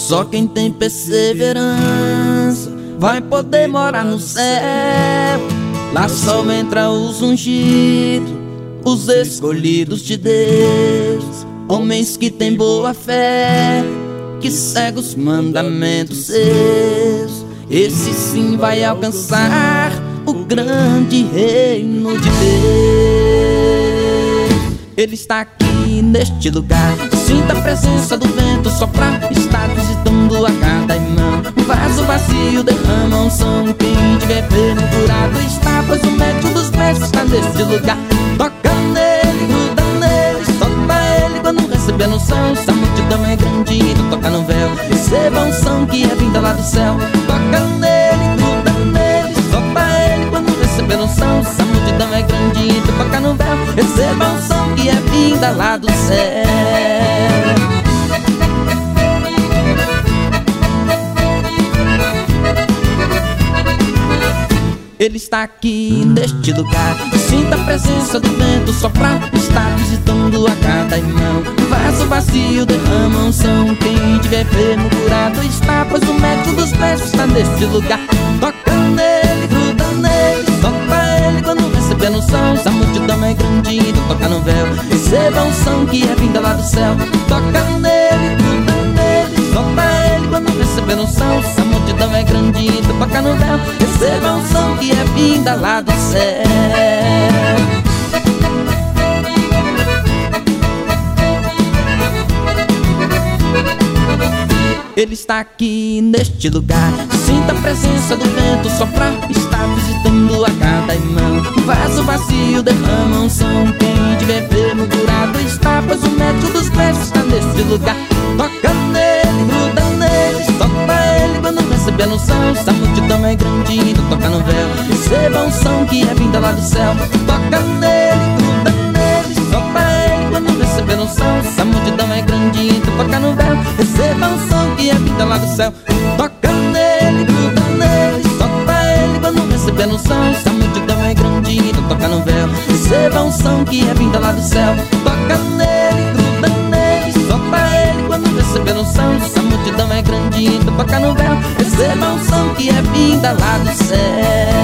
Só quem tem perseverança vai poder morar no céu. Lá só entra os ungidos, os escolhidos de Deus, homens que têm boa fé, que seguem os mandamentos seus. Esse sim vai alcançar o grande reino de Deus. Ele está aqui neste lugar. Sinta a presença do vento soprar, está visitando a cada irmão. Um vaso vazio derrama unção, quem tiver enfermo curado está, pois o médico dos médicos está neste lugar. Toca nele, gruda nele, solta ele quando receber unção. Essa multidão é grande, então toca no véu, receba a unção que é vinda lá do céu. Toca nele, gruda nele, solta ele quando receber unção. Essa multidão é grande, então toca no véu, receba a unção que é vinda lá do céu. Ele está aqui neste lugar. Sinta a presença do vento soprar, está visitando a cada irmão. Um vaso vazio derrama unção, quem tiver enfermo curado está, pois o médico dos médicos está neste lugar. Toca nele, gruda nele, solta ele quando receber unção. Essa multidão é grande, então toca no véu, receba a unção que é vinda lá do céu. Toca nele, gruda nele, solta ele quando receber unção. Essa multidão é grande, então toca no véu, receba a unção que é vinda lá do céu. Ele está aqui neste lugar. Sinta a presença do vento soprar, está visitando a cada irmão. Um vaso vazio derrama unção, quem tiver enfermo curado está, pois o médico dos médicos está neste lugar. Toca nele, gruda nele, solta ele quando receber unção. Essa multidão é grande, então toca no véu, receba a unção que é vinda lá do céu. Toca nele, gruda nele, solta ele quando receber unção. Essa multidão é grande, então toca no véu, receba a unção que é vinda lá do céu. Toca nele, gruda nele, solta ele quando receber unção. Essa multidão é grande, então toca no véu, receba a unção que é vinda lá do céu. Toca nele, gruda nele, solta ele quando receber unção. Essa multidão é grande, então toca no véu, receba a unção que é vinda lá do céu.